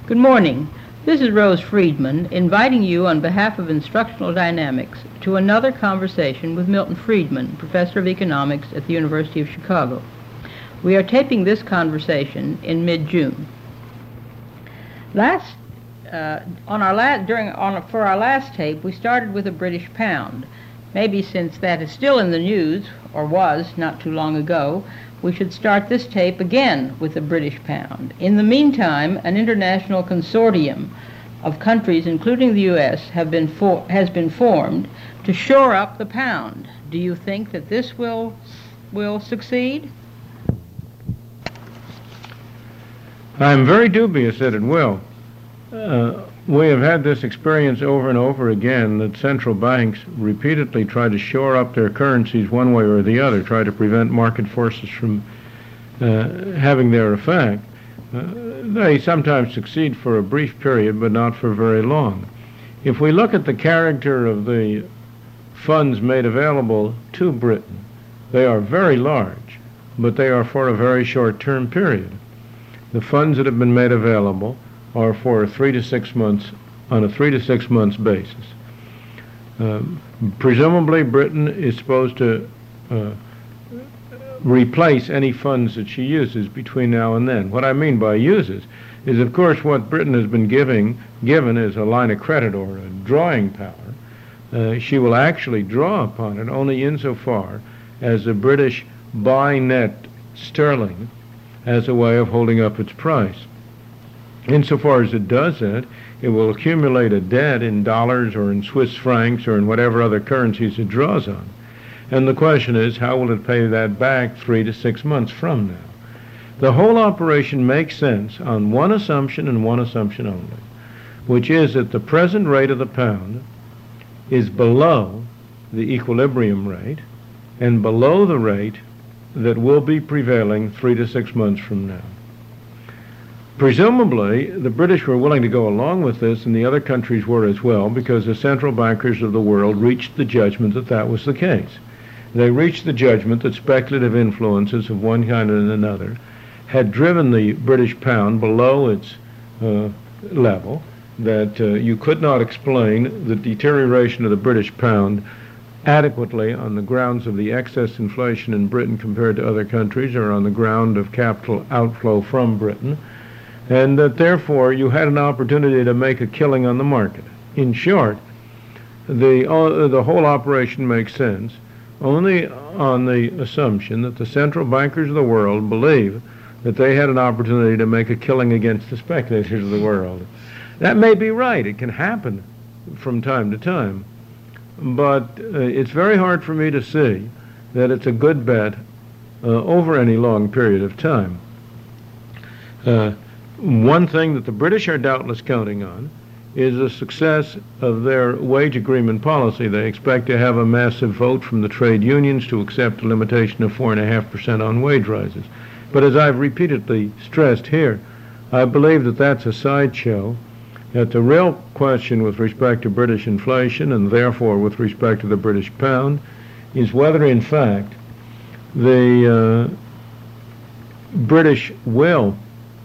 Good morning. This is Rose Friedman inviting you on behalf of Instructional Dynamics to another conversation with Milton Friedman, Professor of Economics at the University of Chicago. We are taping this conversation in mid-June. For our last tape, we started with a British pound. Maybe since that is still in the news, or was not too long ago, we should start this tape again with the British pound. In the meantime, an international consortium of countries, including the U.S., has been formed to shore up the pound. Do you think that this will succeed? I'm very dubious that it will. We have had this experience over and over again that central banks repeatedly try to shore up their currencies one way or the other, try to prevent market forces from having their effect. They sometimes succeed for a brief period, but not for very long. If we look at the character of the funds made available to Britain, they are very large, but they are for a very short-term period. The funds that have been made available are for 3 to 6 months, on a 3 to 6 months basis. Presumably Britain is supposed to replace any funds that she uses between now and then. What I mean by uses is, of course, what Britain has been given is a line of credit or a drawing power. She will actually draw upon it only insofar as the British buy net sterling as a way of holding up its price. Insofar as it does that, it will accumulate a debt in dollars or in Swiss francs or in whatever other currencies it draws on. And the question is, how will it pay that back 3 to 6 months from now? The whole operation makes sense on one assumption and one assumption only, which is that the present rate of the pound is below the equilibrium rate and below the rate that will be prevailing 3 to 6 months from now. Presumably, the British were willing to go along with this, and the other countries were as well, because the central bankers of the world reached the judgment that that was the case. They reached the judgment that speculative influences of one kind and another had driven the British pound below its level, that you could not explain the deterioration of the British pound adequately on the grounds of the excess inflation in Britain compared to other countries, or on the ground of capital outflow from Britain, and that therefore you had an opportunity to make a killing on the market. In short, the whole operation makes sense only on the assumption that the central bankers of the world believe that they had an opportunity to make a killing against the speculators of the world. That may be right. It can happen from time to time. But it's very hard for me to see that it's a good bet over any long period of time. One thing that the British are doubtless counting on is the success of their wage agreement policy. They expect to have a massive vote from the trade unions to accept a limitation of 4.5% on wage rises. But as I've repeatedly stressed here, I believe that that's a sideshow, that the real question with respect to British inflation, and therefore with respect to the British pound, is whether in fact the British will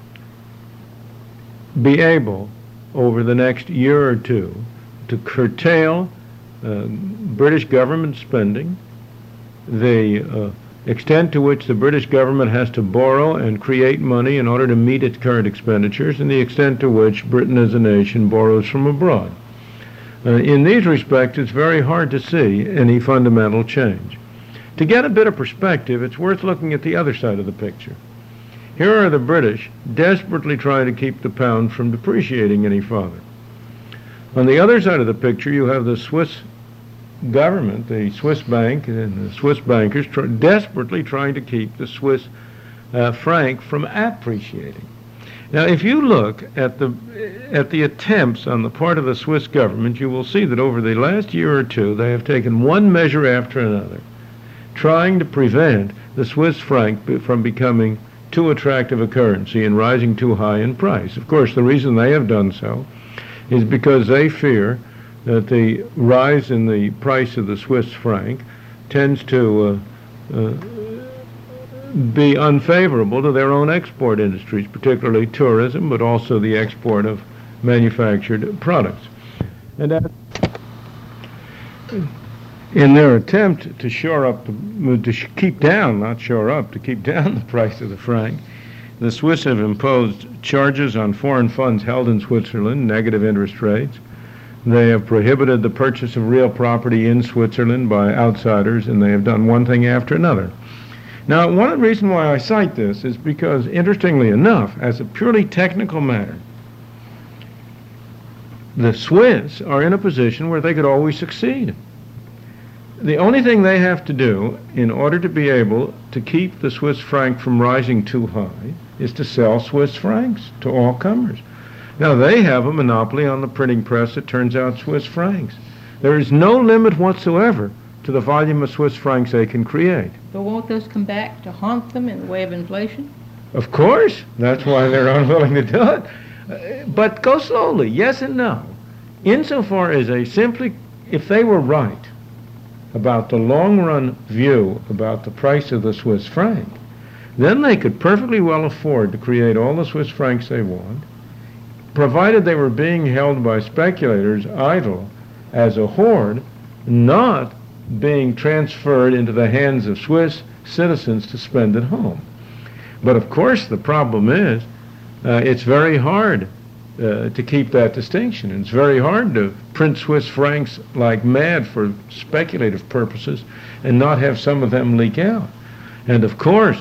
be able, over the next year or two, to curtail British government spending, the extent to which the British government has to borrow and create money in order to meet its current expenditures, and the extent to which Britain as a nation borrows from abroad. In these respects, it's very hard to see any fundamental change. To get a bit of perspective, it's worth looking at the other side of the picture. Here are the British desperately trying to keep the pound from depreciating any further. On the other side of the picture, you have the Swiss government, the Swiss bank, and the Swiss bankers desperately trying to keep the Swiss franc from appreciating. Now, if you look at the attempts on the part of the Swiss government, you will see that over the last year or two, they have taken one measure after another, trying to prevent the Swiss franc from becoming too attractive a currency and rising too high in price. Of course, the reason they have done so is because they fear that the rise in the price of the Swiss franc tends to be unfavorable to their own export industries, particularly tourism, but also the export of manufactured products. And in their attempt to shore up, to keep down, not shore up, to keep down the price of the franc, the Swiss have imposed charges on foreign funds held in Switzerland, negative interest rates. They have prohibited the purchase of real property in Switzerland by outsiders, and they have done one thing after another. Now, one of the reasons why I cite this is because, interestingly enough, as a purely technical matter, the Swiss are in a position where they could always succeed. The only thing they have to do in order to be able to keep the Swiss franc from rising too high is to sell Swiss francs to all comers. Now, they have a monopoly on the printing press that turns out Swiss francs. There is no limit whatsoever to the volume of Swiss francs they can create. But won't those come back to haunt them in the way of inflation? Of course. That's why they're unwilling to do it. But go slowly, yes and no. Insofar as they simply, if they were right about the long-run view about the price of the Swiss franc, then they could perfectly well afford to create all the Swiss francs they want, provided they were being held by speculators idle as a hoard, not being transferred into the hands of Swiss citizens to spend at home. But of course the problem is it's very hard to keep that distinction. It's very hard to print Swiss francs like mad for speculative purposes and not have some of them leak out. And of course,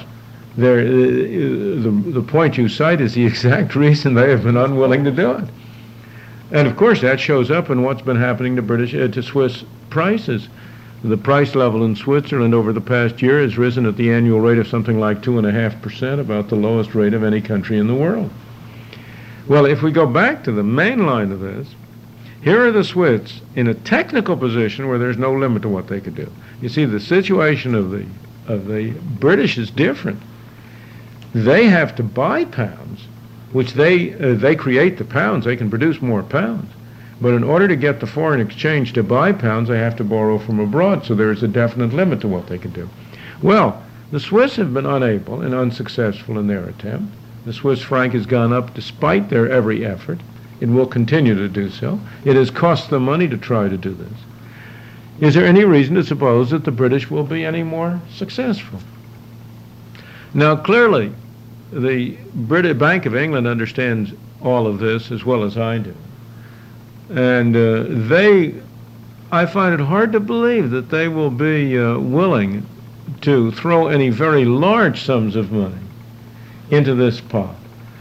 the point you cite is the exact reason they have been unwilling to do it. And of course, that shows up in what's been happening to Swiss prices. The price level in Switzerland over the past year has risen at the annual rate of something like 2.5%, about the lowest rate of any country in the world. Well, if we go back to the main line of this, here are the Swiss in a technical position where there's no limit to what they could do. You see, the situation of the British is different. They have to buy pounds, which they create the pounds. They can produce more pounds. But in order to get the foreign exchange to buy pounds, they have to borrow from abroad, so there is a definite limit to what they can do. Well, the Swiss have been unable and unsuccessful in their attempt. The Swiss franc has gone up despite their every effort. It will continue to do so. It has cost them money to try to do this. Is there any reason to suppose that the British will be any more successful? Now, clearly, the British Bank of England understands all of this as well as I do. And I find it hard to believe that they will be willing to throw any very large sums of money into this pot.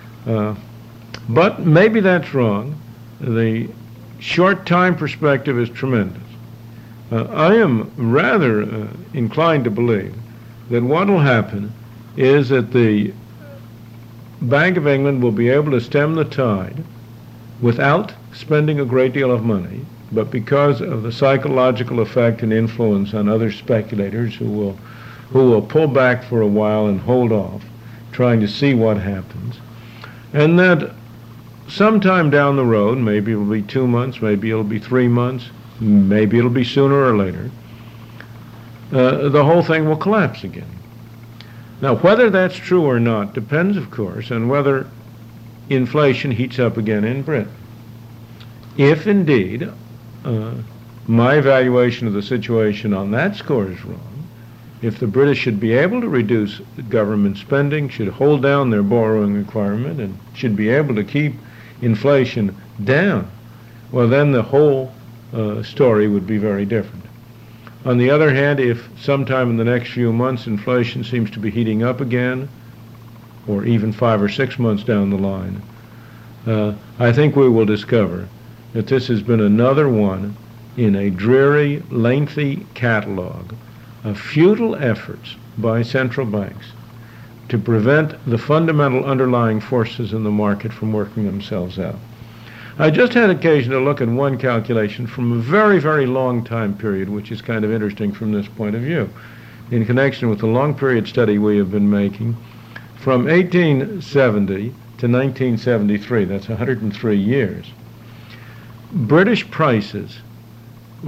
But maybe that's wrong. The short time perspective is tremendous. I am rather inclined to believe that what will happen is that the Bank of England will be able to stem the tide without spending a great deal of money, but because of the psychological effect and influence on other speculators who will pull back for a while and hold off, trying to see what happens. And that sometime down the road, maybe it'll be 2 months, maybe it'll be 3 months, maybe it'll be sooner or later, the whole thing will collapse again. Now, whether that's true or not depends, of course, on whether inflation heats up again in Britain. If indeed my evaluation of the situation on that score is wrong, if the British should be able to reduce government spending, should hold down their borrowing requirement, and should be able to keep inflation down, well, then the whole story would be very different. On the other hand, if sometime in the next few months inflation seems to be heating up again, or even 5 or 6 months down the line, I think we will discover that this has been another one in a dreary, lengthy catalog of futile efforts by central banks to prevent the fundamental underlying forces in the market from working themselves out. I just had occasion to look at one calculation from a very, very long time period, which is kind of interesting from this point of view, in connection with the long period study we have been making from 1870 to 1973. That's 103 years. British prices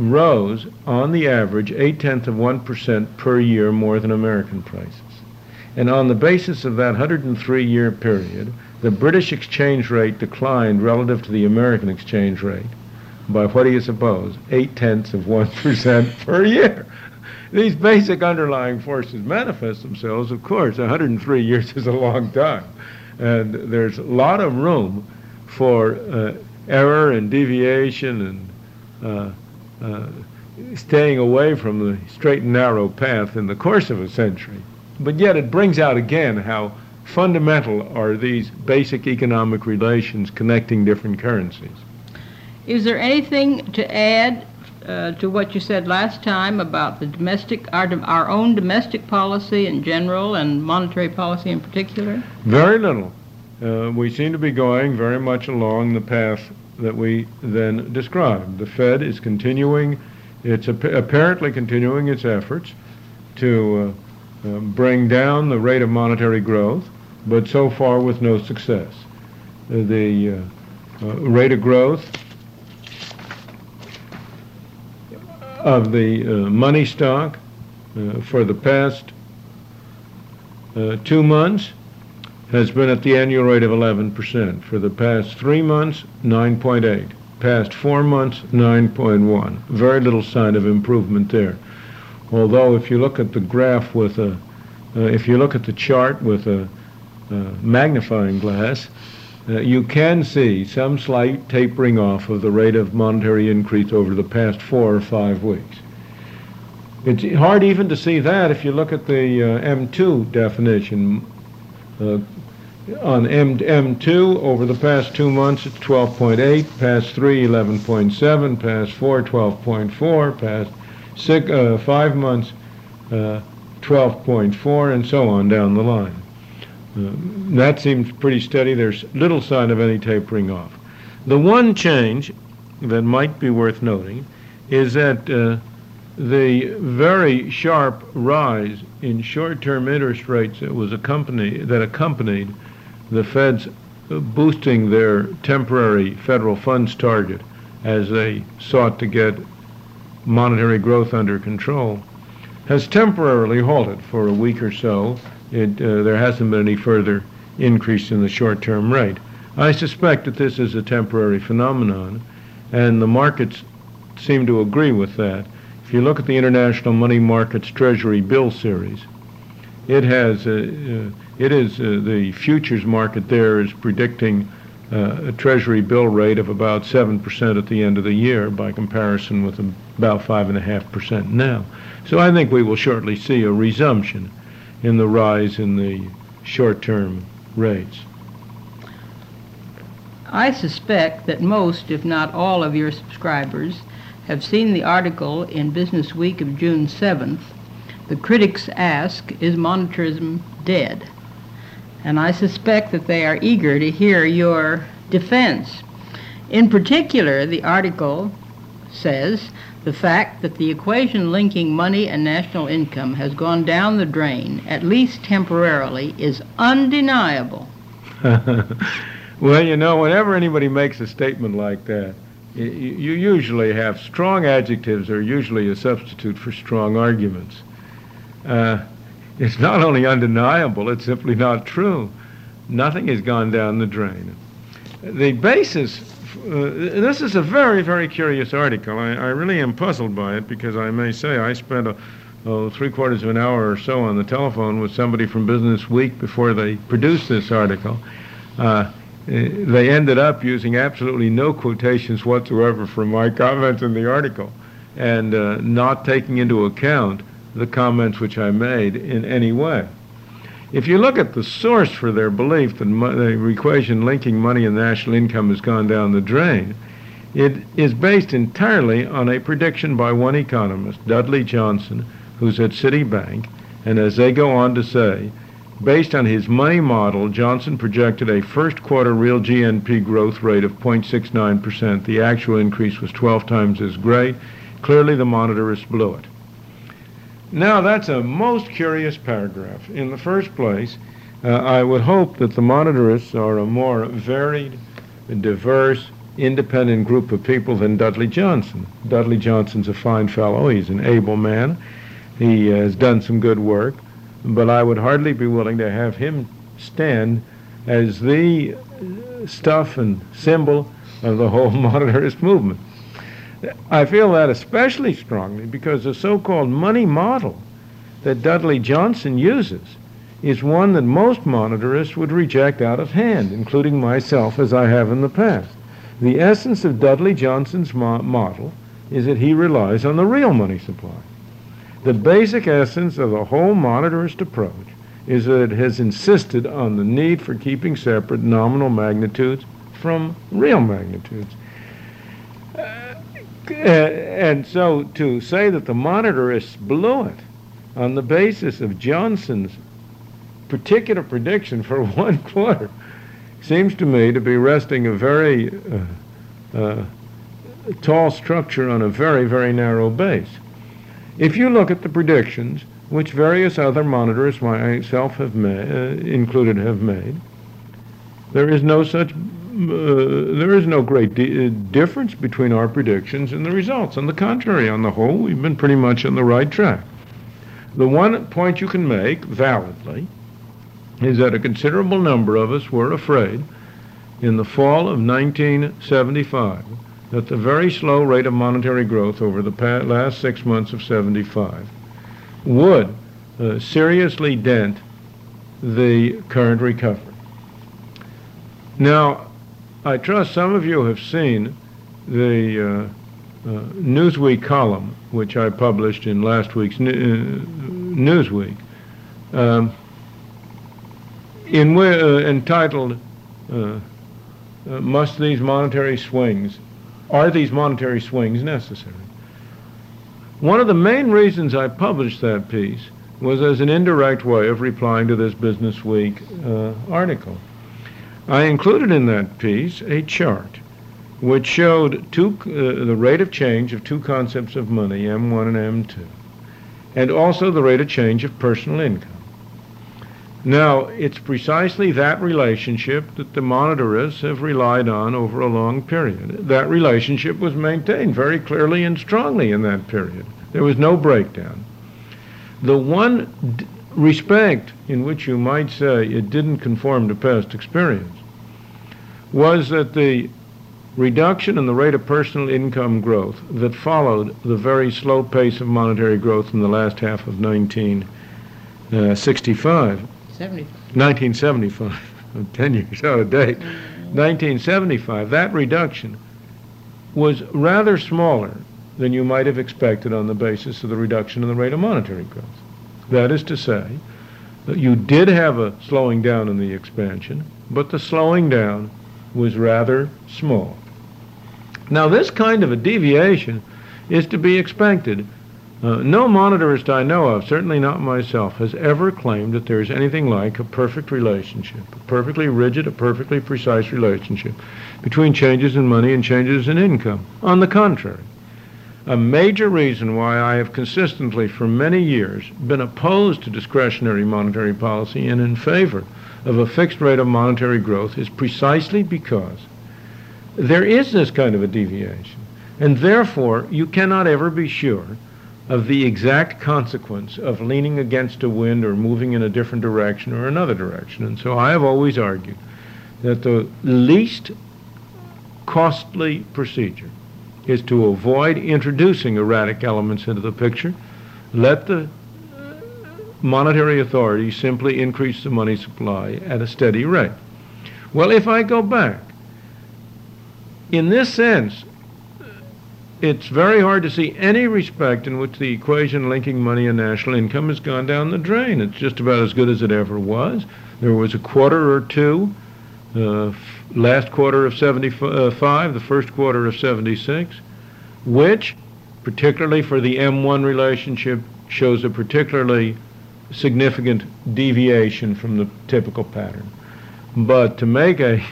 rose on the average 0.8% per year more than American prices. And on the basis of that 103-year period, the British exchange rate declined relative to the American exchange rate by, what do you suppose, 0.8% per year. These basic underlying forces manifest themselves, of course. 103 years is a long time. And there's a lot of room for error and deviation and staying away from the straight and narrow path in the course of a century. But yet it brings out again how fundamental are these basic economic relations connecting different currencies. Is there anything to add to what you said last time about the our own domestic policy in general and monetary policy in particular? Very little. We seem to be going very much along the path that we then described. The Fed is continuing, it's apparently continuing its efforts to bring down the rate of monetary growth, but so far with no success. The rate of growth of the money stock for the past 2 months has been at the annual rate of 11%. For the past 3 months, 9.8. Past 4 months, 9.1. Very little sign of improvement there. Although if you look at the graph with if you look at the chart with a magnifying glass, you can see some slight tapering off of the rate of monetary increase over the past 4 or 5 weeks. It's hard even to see that if you look at the M2 definition. On M2, over the past 2 months, it's 12.8, past 3, 11.7, past 4, 12.4, past 5 months, 12.4, and so on down the line. That seems pretty steady. There's little sign of any tapering off. The one change that might be worth noting is that the very sharp rise in short-term interest rates that accompanied the Fed's boosting their temporary federal funds target as they sought to get monetary growth under control has temporarily halted for a week or so. There hasn't been any further increase in the short-term rate. I suspect that this is a temporary phenomenon, and the markets seem to agree with that. If you look at the International Money Markets Treasury Bill Series, the futures market there is predicting a Treasury bill rate of about 7% at the end of the year, by comparison with about 5.5% now. So I think we will shortly see a resumption in the rise in the short-term rates. I suspect that most, if not all, of your subscribers have seen the article in Business Week of June 7th, "The Critics Ask, Is Monetarism Dead?" And I suspect that they are eager to hear your defense. In particular, the article says, "The fact that the equation linking money and national income has gone down the drain, at least temporarily, is undeniable." Well, you know, whenever anybody makes a statement like that, you usually have strong adjectives are usually a substitute for strong arguments. It's not only undeniable, it's simply not true. Nothing has gone down the drain. The basis, this is a very, very curious article. I really am puzzled by it, because I may say I spent 3/4 of an hour or so on the telephone with somebody from Business Week before they produced this article. They ended up using absolutely no quotations whatsoever from my comments in the article, and not taking into account the comments which I made in any way. If you look at the source for their belief that the equation linking money and national income has gone down the drain, it is based entirely on a prediction by one economist, Dudley Johnson, who's at Citibank, and as they go on to say, based on his money model, Johnson projected a first quarter real GNP growth rate of 0.69%. The actual increase was 12 times as great. Clearly the monetarists blew it. Now, that's a most curious paragraph. In the first place, I would hope that the monetarists are a more varied, diverse, independent group of people than Dudley Johnson. Dudley Johnson's a fine fellow. He's an able man. He has done some good work. but I would hardly be willing to have him stand as the stuff and symbol of the whole monetarist movement. I feel that especially strongly because the so-called money model that Dudley Johnson uses is one that most monetarists would reject out of hand, including myself, as I have in the past. The essence of Dudley Johnson's model is that he relies on the real money supply. The basic essence of the whole monetarist approach is that it has insisted on the need for keeping separate nominal magnitudes from real magnitudes. And so to say that the monetarists blew it on the basis of Johnson's particular prediction for 1 quarter seems to me to be resting a very tall structure on a very, very narrow base. If you look at the predictions which various other monetarists, myself included, have made, there is no great difference between our predictions and the results. On the contrary, on the whole, we've been pretty much on the right track. The one point you can make validly is that a considerable number of us were afraid in the fall of 1975 that the very slow rate of monetary growth over the last 6 months of 75 would seriously dent the current recovery. Now, I trust some of you have seen the Newsweek column, which I published in last week's Newsweek, entitled, Are These Monetary Swings Necessary? One of the main reasons I published that piece was as an indirect way of replying to this Business Week article. I included in that piece a chart which showed the rate of change of two concepts of money, M1 and M2, and also the rate of change of personal income. Now, it's precisely that relationship that the monetarists have relied on over a long period. That relationship was maintained very clearly and strongly in that period. There was no breakdown. The one respect in which you might say it didn't conform to past experience was that the reduction in the rate of personal income growth that followed the very slow pace of monetary growth in the last half of 1975, 10 years out of date, 1975, that reduction was rather smaller than you might have expected on the basis of the reduction in the rate of monetary growth. That is to say, that you did have a slowing down in the expansion, but the slowing down was rather small. Now, this kind of a deviation is to be expected. No monetarist I know of, certainly not myself, has ever claimed that there is anything like a perfect relationship, a perfectly rigid, a perfectly precise relationship between changes in money and changes in income. On the contrary, a major reason why I have consistently for many years been opposed to discretionary monetary policy and in favor of a fixed rate of monetary growth is precisely because there is this kind of a deviation, and therefore you cannot ever be sure of the exact consequence of leaning against a wind or moving in a different direction or another direction. And so I have always argued that the least costly procedure is to avoid introducing erratic elements into the picture. Let the monetary authority simply increase the money supply at a steady rate. Well, if I go back, in this sense, it's very hard to see any respect in which the equation linking money and national income has gone down the drain. It's just about as good as it ever was. There was a quarter or two, last quarter of 75, the first quarter of 76, which, particularly for the M1 relationship, shows a particularly significant deviation from the typical pattern. But to make a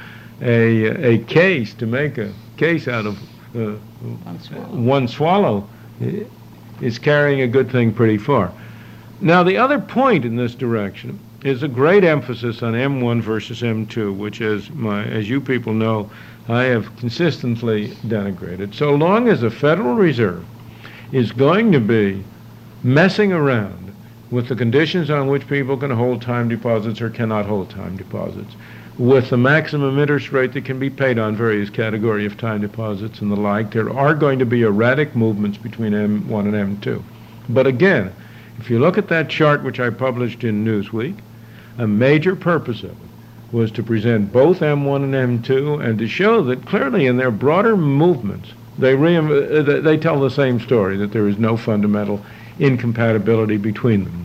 case out of one swallow is carrying a good thing pretty far. Now, the other point in this direction is a great emphasis on M1 versus M2, which, as you people know, I have consistently denigrated. So long as the Federal Reserve is going to be messing around with the conditions on which people can hold time deposits or cannot hold time deposits, with the maximum interest rate that can be paid on various category of time deposits and the like, there are going to be erratic movements between M1 and M2. But again, if you look at that chart which I published in Newsweek, a major purpose of it was to present both M1 and M2 and to show that clearly in their broader movements, they tell the same story, that there is no fundamental incompatibility between them.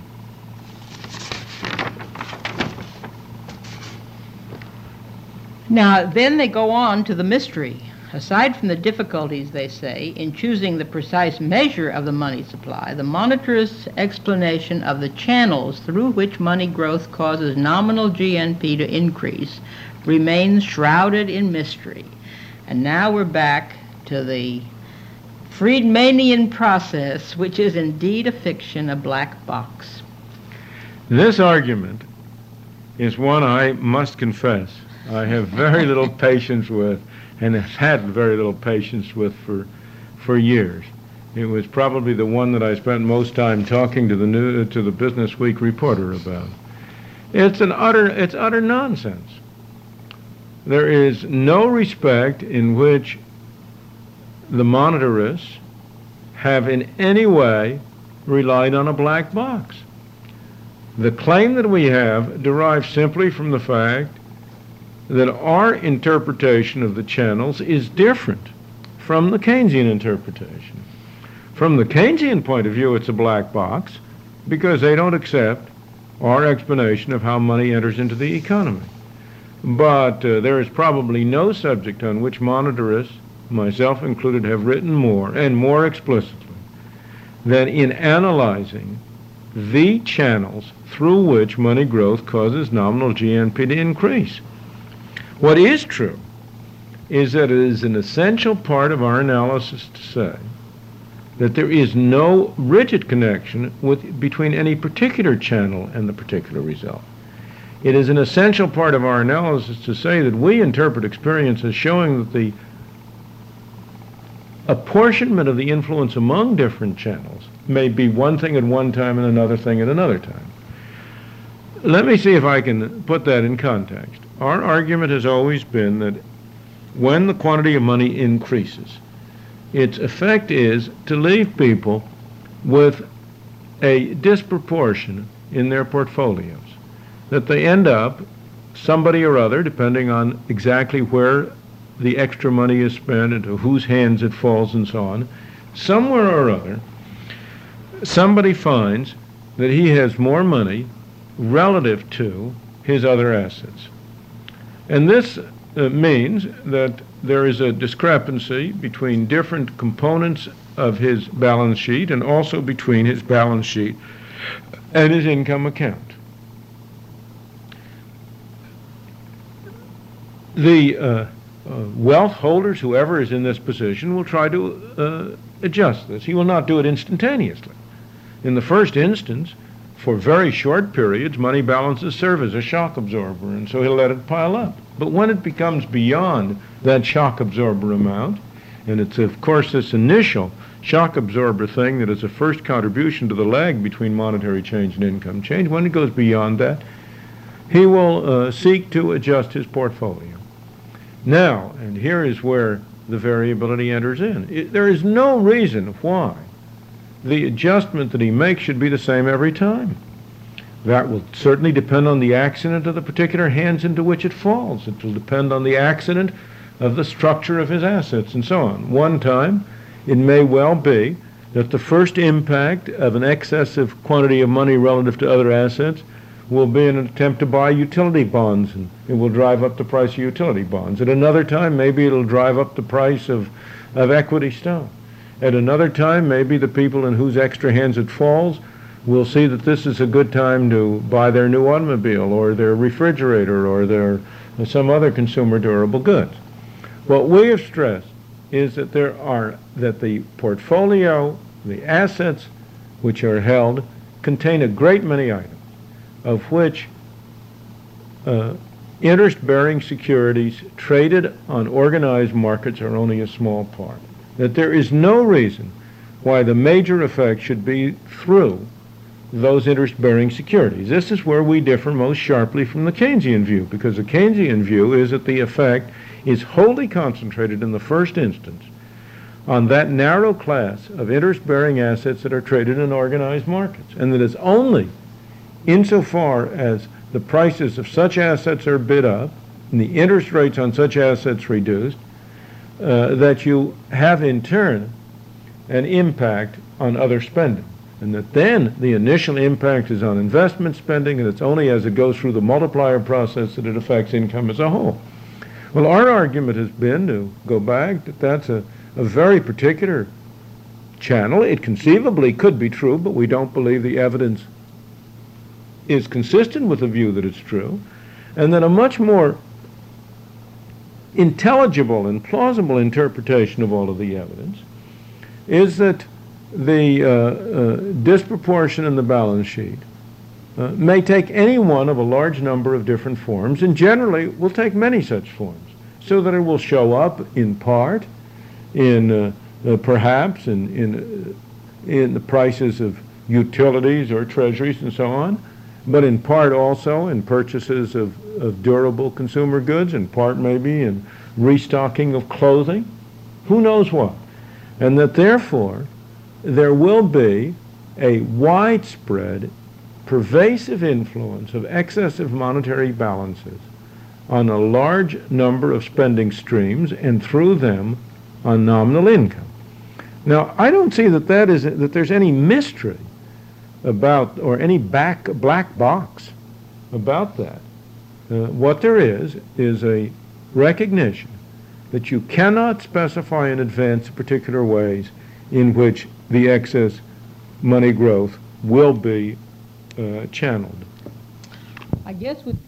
Now, then they go on to the mystery. Aside from the difficulties, they say, in choosing the precise measure of the money supply, the monetarist's explanation of the channels through which money growth causes nominal GNP to increase remains shrouded in mystery. And now we're back to the Friedmanian process, which is indeed a fiction, a black box. This argument is one I must confess I have very little patience with, and have had very little patience with for years. It was probably the one that I spent most time talking to the Business Week reporter about. It's utter nonsense. There is no respect in which the monetarists have in any way relied on a black box. The claim that we have derives simply from the fact that our interpretation of the channels is different from the Keynesian interpretation. From the Keynesian point of view, it's a black box because they don't accept our explanation of how money enters into the economy. But there is probably no subject on which monetarists, myself included, have written more and more explicitly than in analyzing the channels through which money growth causes nominal GNP to increase. What is true is that it is an essential part of our analysis to say that there is no rigid connection between any particular channel and the particular result. It is an essential part of our analysis to say that we interpret experience as showing that the apportionment of the influence among different channels may be one thing at one time and another thing at another time. Let me see if I can put that in context. Our argument has always been that when the quantity of money increases, its effect is to leave people with a disproportion in their portfolios, that they end up, somebody or other, depending on exactly where the extra money is spent and to whose hands it falls and so on, somewhere or other, somebody finds that he has more money relative to his other assets. And this means that there is a discrepancy between different components of his balance sheet and also between his balance sheet and his income account. The wealth holders, whoever is in this position, will try to adjust this. He will not do it instantaneously. In the first instance, for very short periods, money balances serve as a shock absorber, and so he'll let it pile up. But when it becomes beyond that shock absorber amount, and it's of course this initial shock absorber thing that is a first contribution to the lag between monetary change and income change, when it goes beyond that, he will seek to adjust his portfolio. Now, and here is where the variability enters in. There is no reason why the adjustment that he makes should be the same every time. That will certainly depend on the accident of the particular hands into which it falls. It will depend on the accident of the structure of his assets and so on. One time, it may well be that the first impact of an excessive quantity of money relative to other assets will be an attempt to buy utility bonds, and it will drive up the price of utility bonds. At another time, maybe it'll drive up the price of equity stock. At another time, maybe the people in whose extra hands it falls will see that this is a good time to buy their new automobile or their refrigerator or their some other consumer durable goods. What we have stressed is that that the portfolio, the assets which are held, contain a great many items, of which interest-bearing securities traded on organized markets are only a small part. That there is no reason why the major effect should be through those interest-bearing securities. This is where we differ most sharply from the Keynesian view, because the Keynesian view is that the effect is wholly concentrated in the first instance on that narrow class of interest-bearing assets that are traded in organized markets, and that it's only insofar as the prices of such assets are bid up and the interest rates on such assets reduced that you have in turn an impact on other spending, and that then the initial impact is on investment spending, and it's only as it goes through the multiplier process that it affects income as a whole. Well, our argument has been, to go back, that that's a very particular channel. It conceivably could be true, but we don't believe the evidence is consistent with the view that it's true, and that a much more intelligible and plausible interpretation of all of the evidence is that the disproportion in the balance sheet may take any one of a large number of different forms, and generally will take many such forms, so that it will show up in part in perhaps in the prices of utilities or treasuries and so on, but in part also in purchases of durable consumer goods, in part maybe in restocking of clothing, who knows what. And that therefore there will be a widespread, pervasive influence of excessive monetary balances on a large number of spending streams, and through them on nominal income. Now, I don't see that there's any mystery about, or any black box about that. What there is a recognition that you cannot specify in advance particular ways in which the excess money growth will be channeled. I guess we've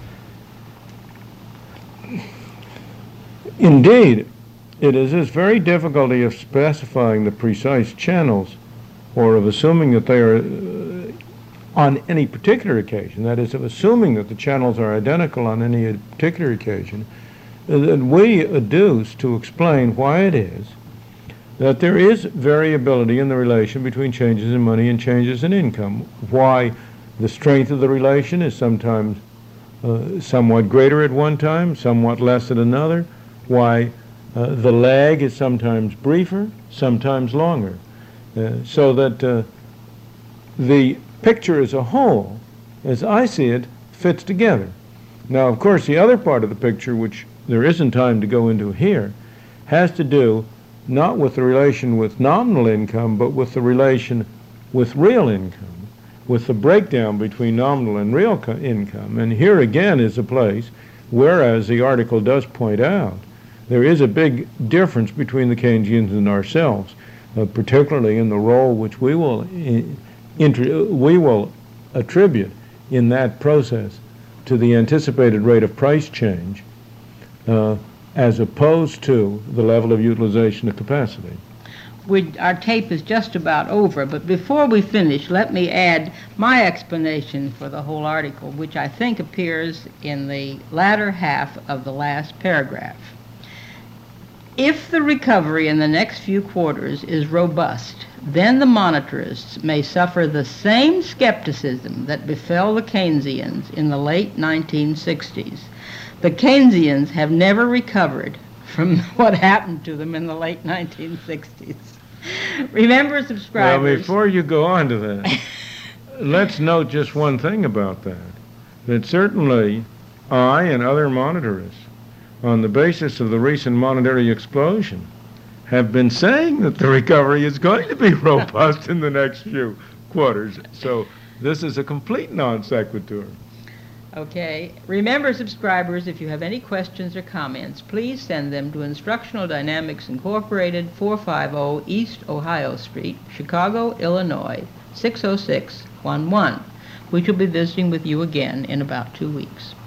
come. Indeed, it is this very difficulty of specifying the precise channels, or of assuming that they are on any particular occasion, that is, of assuming that the channels are identical on any particular occasion, that we adduce to explain why it is that there is variability in the relation between changes in money and changes in income, why the strength of the relation is sometimes somewhat greater at one time, somewhat less at another, why the lag is sometimes briefer, sometimes longer, so that the picture as a whole, as I see it, fits together. Now, of course, the other part of the picture, which there isn't time to go into here, has to do not with the relation with nominal income, but with the relation with real income, with the breakdown between nominal and real income. And here again is a place where, as the article does point out, there is a big difference between the Keynesians and ourselves, particularly in the role which we will attribute in that process to the anticipated rate of price change, as opposed to the level of utilization of capacity. Our tape is just about over, but before we finish, let me add my explanation for the whole article, which I think appears in the latter half of the last paragraph. If the recovery in the next few quarters is robust, then the monetarists may suffer the same skepticism that befell the Keynesians in the late 1960s. The Keynesians have never recovered from what happened to them in the late 1960s. Remember, subscribers... Well, before you go on to that, let's note just one thing about that certainly I and other monetarists, on the basis of the recent monetary explosion, have been saying that the recovery is going to be robust in the next few quarters. So this is a complete non sequitur. Okay. Remember, subscribers, if you have any questions or comments, please send them to Instructional Dynamics Incorporated, 450 East Ohio Street, Chicago, Illinois, 60611. We shall be visiting with you again in about 2 weeks.